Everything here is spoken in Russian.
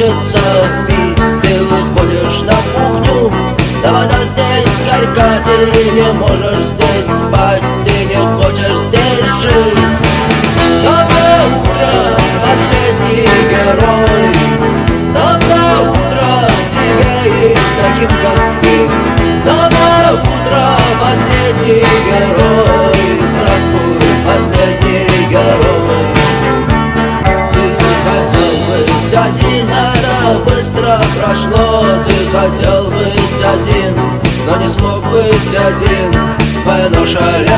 хочется пить, ты выходишь на кухню, да вода здесь горька, ты не можешь здесь спать, ты не хочешь здесь жить. Доброе утро, последний герой, доброе утро тебе и таким, как ты. Доброе утро, последний герой, здравствуй, последний герой. Ты хотел быть один, это быстро прошло. Ты хотел быть один, но не смог быть один. Твоя ноша